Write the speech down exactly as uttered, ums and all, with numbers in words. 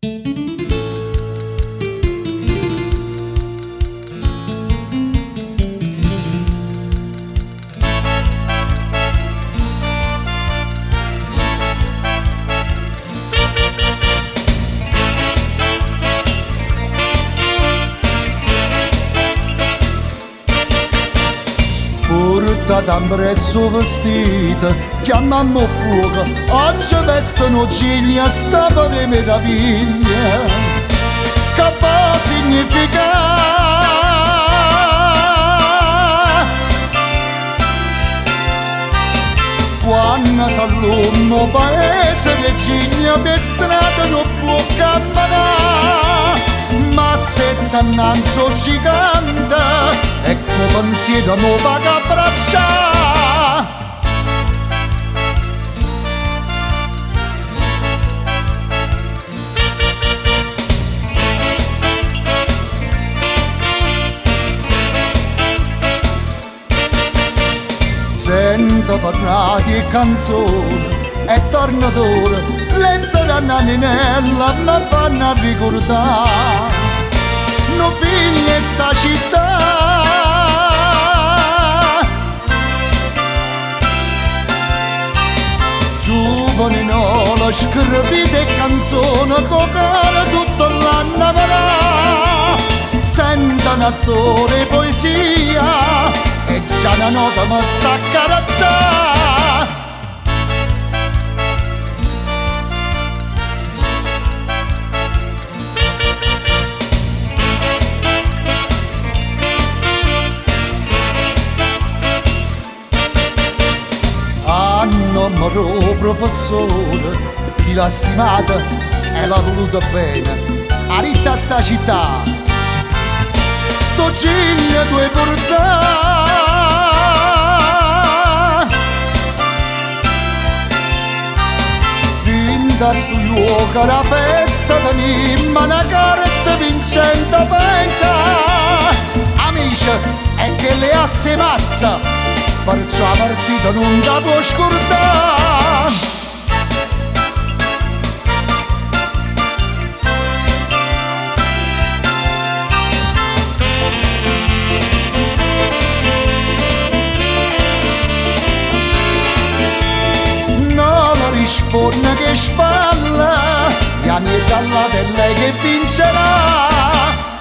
Portata impresso vestita, chiamammo fuoco, oggi vestono giglia, stava di meraviglia. Che può significare? Quando s'allunno paese che giglia per strada non può camminare. Ma se t'annanzo gigante, ecco pensiero mo va che abbraccia. Sento parlare di canzoni e tornatori, lettere a naninella mi fanno ricordare non figlia sta città. Giovane no, la scrivete canzone con cara tutto l'anno verrà. Sento un attore poesia e già una nota mi sta a carazzare. Hanno amore professore, chi l'ha stimata e l'ha voluta bene, a ritta sta città, sto giglia due portare. Vinta sto luogo la festa tenimmo una carta vincente pensa. Amici, è che le asse mazza, perciò la partita non la può scordare. No, la risponde che spalla, e a mezzo alla è lei che vincerà.